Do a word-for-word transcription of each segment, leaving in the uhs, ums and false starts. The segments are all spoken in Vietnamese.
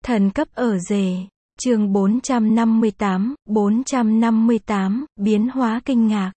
Thần cấp ở rể. Chương bốn trăm năm mươi tám, bốn trăm năm mươi tám, biến hóa kinh ngạc.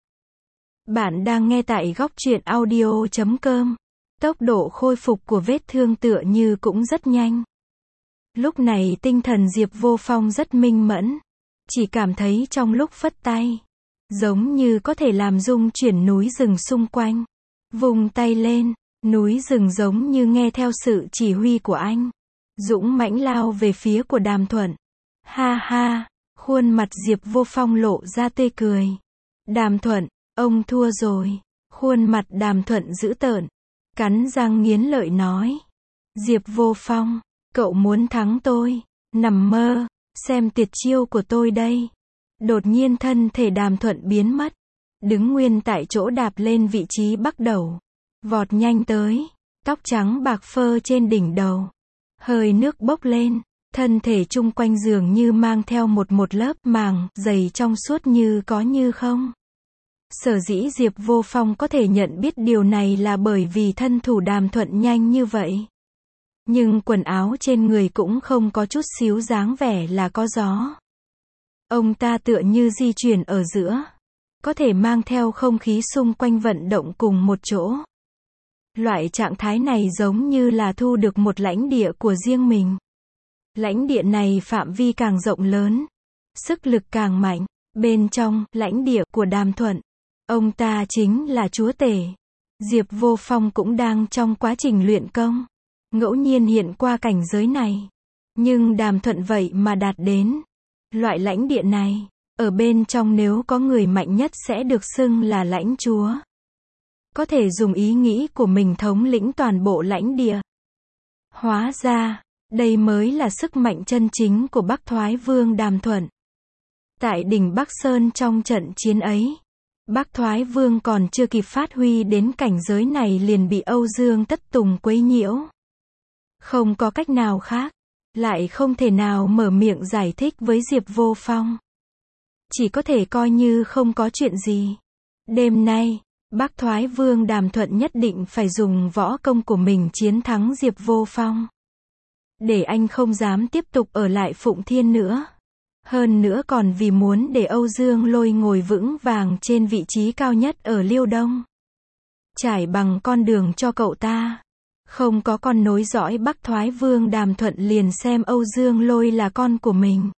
Bạn đang nghe tại góc truyện audio chấm com. Tốc độ khôi phục của vết thương tựa như cũng rất nhanh. Lúc này tinh thần Diệp Vô Phong rất minh mẫn. Chỉ cảm thấy trong lúc phất tay, giống như có thể làm rung chuyển núi rừng xung quanh. Vùng tay lên, núi rừng giống như nghe theo sự chỉ huy của anh. Dũng mãnh lao về phía của Đàm Thuận. Ha ha, khuôn mặt Diệp Vô Phong lộ ra tươi cười. Đàm Thuận, ông thua rồi. Khuôn mặt Đàm Thuận dữ tợn, cắn răng nghiến lợi nói. Diệp Vô Phong, cậu muốn thắng tôi? Nằm mơ, xem tuyệt chiêu của tôi đây. Đột nhiên thân thể Đàm Thuận biến mất. Đứng nguyên tại chỗ đạp lên vị trí bắc đầu. Vọt nhanh tới, tóc trắng bạc phơ trên đỉnh đầu. Hơi nước bốc lên, thân thể chung quanh dường như mang theo một một lớp màng dày trong suốt như có như không. Sở dĩ Diệp Vô Phong có thể nhận biết điều này là bởi vì thân thủ Đàm Thuận nhanh như vậy. Nhưng quần áo trên người cũng không có chút xíu dáng vẻ là có gió. Ông ta tựa như di chuyển ở giữa, có thể mang theo không khí xung quanh vận động cùng một chỗ. Loại trạng thái này giống như là thu được một lãnh địa của riêng mình. Lãnh địa này phạm vi càng rộng lớn, sức lực càng mạnh. Bên trong lãnh địa của Đàm Thuận, ông ta chính là chúa tể. Diệp Vô Phong cũng đang trong quá trình luyện công, ngẫu nhiên hiện qua cảnh giới này. Nhưng Đàm Thuận vậy mà đạt đến loại lãnh địa này. Ở bên trong nếu có người mạnh nhất sẽ được xưng là lãnh chúa. Có thể dùng ý nghĩ của mình thống lĩnh toàn bộ lãnh địa. Hóa ra, đây mới là sức mạnh chân chính của Bắc Thoái Vương Đàm Thuận. Tại đỉnh Bắc Sơn trong trận chiến ấy, Bắc Thoái Vương còn chưa kịp phát huy đến cảnh giới này liền bị Âu Dương Tất Tùng quấy nhiễu. Không có cách nào khác, lại không thể nào mở miệng giải thích với Diệp Vô Phong. Chỉ có thể coi như không có chuyện gì. Đêm nay, Bắc Thoái Vương Đàm Thuận nhất định phải dùng võ công của mình chiến thắng Diệp Vô Phong. Để anh không dám tiếp tục ở lại Phụng Thiên nữa. Hơn nữa còn vì muốn để Âu Dương Lôi ngồi vững vàng trên vị trí cao nhất ở Liêu Đông. Trải bằng con đường cho cậu ta. Không có con nối dõi Bắc Thoái Vương Đàm Thuận liền xem Âu Dương Lôi là con của mình.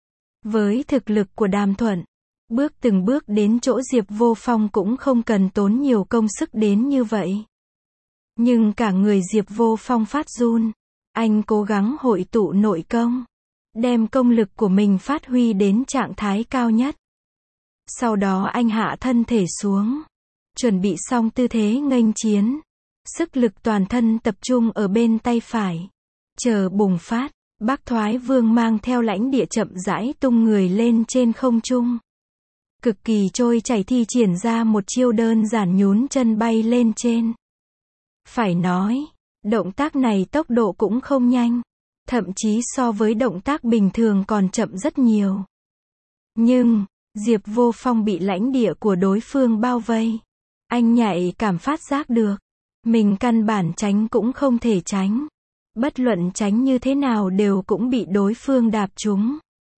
Với thực lực của Đàm Thuận, bước từng bước đến chỗ Diệp Vô Phong cũng không cần tốn nhiều công sức đến như vậy. Nhưng cả người Diệp Vô Phong phát run. Anh cố gắng hội tụ nội công, đem công lực của mình phát huy đến trạng thái cao nhất. Sau đó anh hạ thân thể xuống, chuẩn bị xong tư thế nghênh chiến. Sức lực toàn thân tập trung ở bên tay phải. Chờ bùng phát, Bắc Thoái Vương mang theo lãnh địa chậm rãi tung người lên trên không trung. Cực kỳ trôi chảy thi triển ra một chiêu đơn giản nhún chân bay lên trên. Phải nói, động tác này tốc độ cũng không nhanh. Thậm chí so với động tác bình thường còn chậm rất nhiều. Nhưng, Diệp Vô Phong bị lãnh địa của đối phương bao vây. Anh nhạy cảm phát giác được. Mình căn bản tránh cũng không thể tránh. Bất luận tránh như thế nào đều cũng bị đối phương đạp trúng.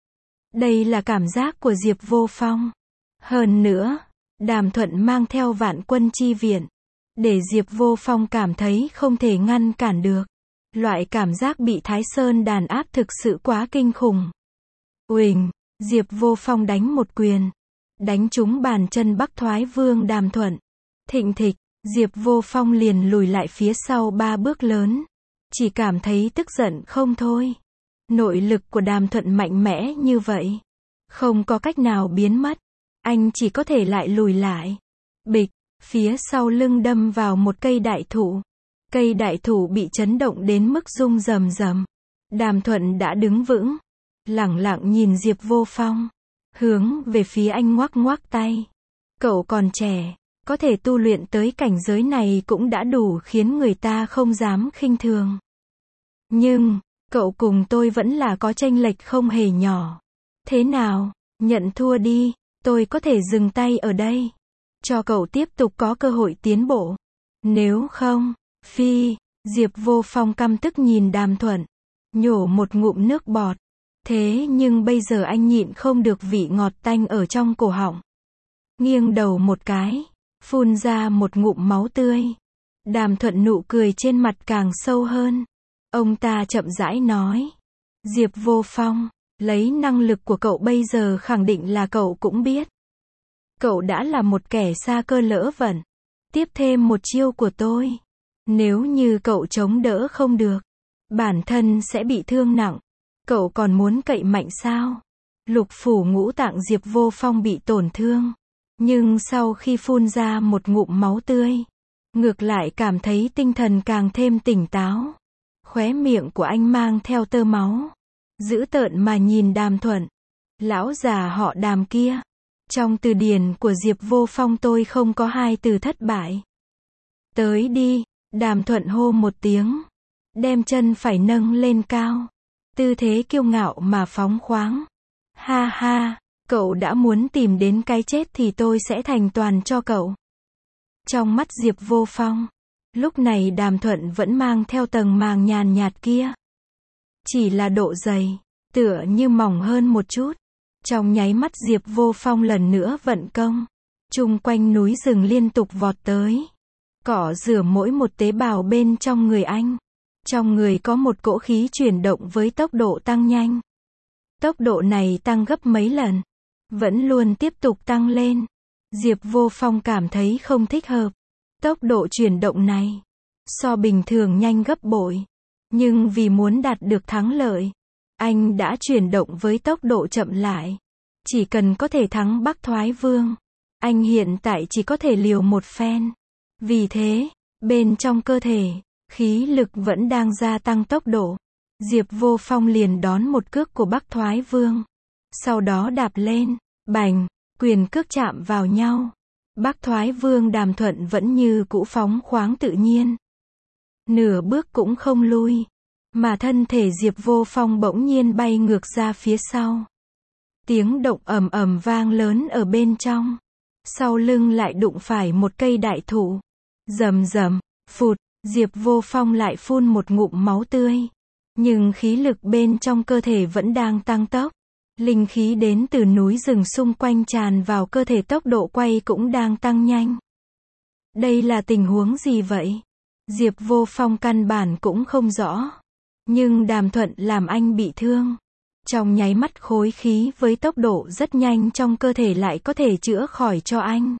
Đây là cảm giác của Diệp Vô Phong. Hơn nữa, Đàm Thuận mang theo vạn quân chi viện. Để Diệp Vô Phong cảm thấy không thể ngăn cản được. Loại cảm giác bị Thái Sơn đàn áp thực sự quá kinh khủng. Uỳnh, Diệp Vô Phong đánh một quyền. Đánh trúng bàn chân Bắc Thoái Vương Đàm Thuận. Thịnh thịch, Diệp Vô Phong liền lùi lại phía sau ba bước lớn. Chỉ cảm thấy tức giận không thôi. Nội lực của Đàm Thuận mạnh mẽ như vậy. Không có cách nào biến mất. Anh chỉ có thể lại lùi lại. Bịch, phía sau lưng đâm vào một cây đại thụ. Cây đại thụ bị chấn động đến mức rung rầm rầm. Đàm Thuận đã đứng vững. Lẳng lặng nhìn Diệp Vô Phong. Hướng về phía anh ngoắc ngoắc tay. Cậu còn trẻ. Có thể tu luyện tới cảnh giới này cũng đã đủ khiến người ta không dám khinh thường. Nhưng, cậu cùng tôi vẫn là có chênh lệch không hề nhỏ. Thế nào, nhận thua đi, tôi có thể dừng tay ở đây. Cho cậu tiếp tục có cơ hội tiến bộ. Nếu không, phi, Diệp Vô Phong căm tức nhìn Đàm Thuận. nhổ một ngụm nước bọt. Thế nhưng bây giờ anh nhịn không được vị ngọt tanh ở trong cổ họng. Nghiêng đầu một cái, phun ra một ngụm máu tươi. Đàm Thuận nụ cười trên mặt càng sâu hơn. Ông ta chậm rãi nói. Diệp Vô Phong, lấy năng lực của cậu bây giờ khẳng định là cậu cũng biết. Cậu đã là một kẻ sa cơ lỡ vận. Tiếp thêm một chiêu của tôi. Nếu như cậu chống đỡ không được, bản thân sẽ bị thương nặng. Cậu còn muốn cậy mạnh sao? Lục phủ ngũ tạng Diệp Vô Phong bị tổn thương. Nhưng sau khi phun ra một ngụm máu tươi, ngược lại cảm thấy tinh thần càng thêm tỉnh táo. Khóe miệng của anh mang theo tơ máu. Dữ tợn mà nhìn Đàm Thuận. Lão già họ Đàm kia. Trong từ điển của Diệp Vô Phong tôi không có hai từ thất bại. Tới đi, Đàm Thuận hô một tiếng. Đem chân phải nâng lên cao. Tư thế kiêu ngạo mà phóng khoáng. Ha ha, cậu đã muốn tìm đến cái chết thì tôi sẽ thành toàn cho cậu. Trong mắt Diệp Vô Phong, lúc này Đàm Thuận vẫn mang theo tầng màng nhàn nhạt kia. Chỉ là độ dày, tựa như mỏng hơn một chút. Trong nháy mắt Diệp Vô Phong lần nữa vận công. Chung quanh núi rừng liên tục vọt tới. Cỏ rửa mỗi một tế bào bên trong người anh. Trong người có một cỗ khí chuyển động với tốc độ tăng nhanh. Tốc độ này tăng gấp mấy lần. Vẫn luôn tiếp tục tăng lên. Diệp Vô Phong cảm thấy không thích hợp. Tốc độ chuyển động này so bình thường nhanh gấp bội. Nhưng vì muốn đạt được thắng lợi, anh đã chuyển động với tốc độ chậm lại. Chỉ cần có thể thắng Bắc Thoái Vương, anh hiện tại chỉ có thể liều một phen. Vì thế, bên trong cơ thể, khí lực vẫn đang gia tăng tốc độ. Diệp Vô Phong liền đón một cước của Bắc Thoái Vương. Sau đó đạp lên, bành, quyền cước chạm vào nhau. Bắc Thoái Vương Đàm Thuận vẫn như cũ phóng khoáng tự nhiên. Nửa bước cũng không lui. Mà thân thể Diệp Vô Phong bỗng nhiên bay ngược ra phía sau. Tiếng động ầm ầm vang lớn ở bên trong. Sau lưng lại đụng phải một cây đại thụ. Rầm rầm, phụt, Diệp Vô Phong lại phun một ngụm máu tươi. Nhưng khí lực bên trong cơ thể vẫn đang tăng tốc. Linh khí đến từ núi rừng xung quanh tràn vào cơ thể, tốc độ quay cũng đang tăng nhanh. Đây là tình huống gì vậy? Diệp Vô Phong căn bản cũng không rõ. Nhưng Đàm Thuận làm anh bị thương. Trong nháy mắt khối khí với tốc độ rất nhanh trong cơ thể lại có thể chữa khỏi cho anh.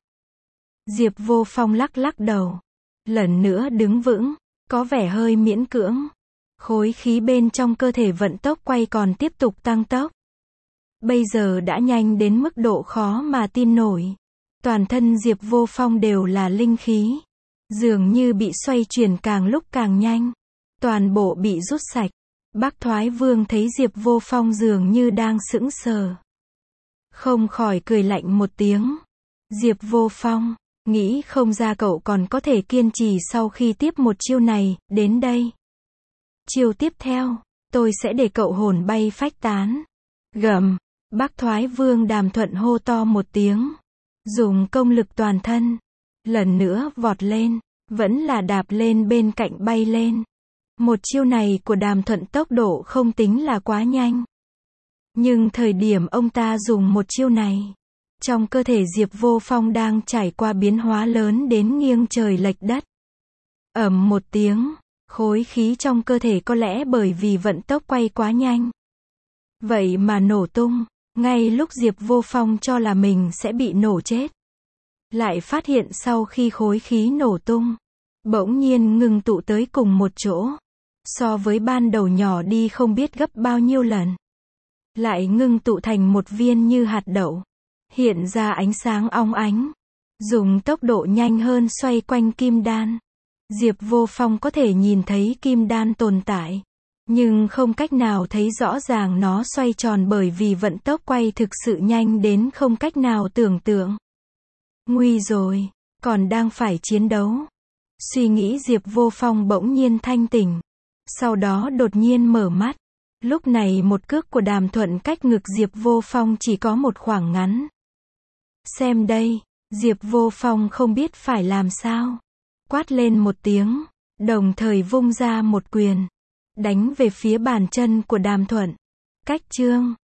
Diệp Vô Phong lắc lắc đầu. Lần nữa đứng vững, có vẻ hơi miễn cưỡng. Khối khí bên trong cơ thể vận tốc quay còn tiếp tục tăng tốc. Bây giờ đã nhanh đến mức độ khó mà tin nổi. Toàn thân Diệp Vô Phong đều là linh khí. Dường như bị xoay chuyển càng lúc càng nhanh. Toàn bộ bị rút sạch. Bắc Thoái Vương thấy Diệp Vô Phong dường như đang sững sờ. Không khỏi cười lạnh một tiếng. Diệp Vô Phong, nghĩ không ra cậu còn có thể kiên trì sau khi tiếp một chiêu này, đến đây. Chiêu tiếp theo, tôi sẽ để cậu hồn bay phách tán. Gầm, Bắc Thoái Vương Đàm Thuận hô to một tiếng. Dùng công lực toàn thân. Lần nữa vọt lên, vẫn là đạp lên bên cạnh bay lên. Một chiêu này của Đàm Thuận tốc độ không tính là quá nhanh. Nhưng thời điểm ông ta dùng một chiêu này, trong cơ thể Diệp Vô Phong đang trải qua biến hóa lớn đến nghiêng trời lệch đất. Ầm một tiếng, khối khí trong cơ thể có lẽ bởi vì vận tốc quay quá nhanh. Vậy mà nổ tung, ngay lúc Diệp Vô Phong cho là mình sẽ bị nổ chết. Lại phát hiện sau khi khối khí nổ tung, bỗng nhiên ngừng tụ tới cùng một chỗ. So với ban đầu nhỏ đi không biết gấp bao nhiêu lần. Lại ngưng tụ thành một viên như hạt đậu. Hiện ra ánh sáng óng ánh. Dùng tốc độ nhanh hơn xoay quanh kim đan. Diệp Vô Phong có thể nhìn thấy kim đan tồn tại. Nhưng không cách nào thấy rõ ràng nó xoay tròn bởi vì vận tốc quay thực sự nhanh đến không cách nào tưởng tượng. Nguy rồi, còn đang phải chiến đấu. Suy nghĩ Diệp Vô Phong bỗng nhiên thanh tỉnh. Sau đó đột nhiên mở mắt. Lúc này một cước của Đàm Thuận cách ngực Diệp Vô Phong chỉ có một khoảng ngắn. Xem đây, Diệp Vô Phong không biết phải làm sao. Quát lên một tiếng, đồng thời vung ra một quyền. đánh về phía bàn chân của Đàm Thuận. Cách chương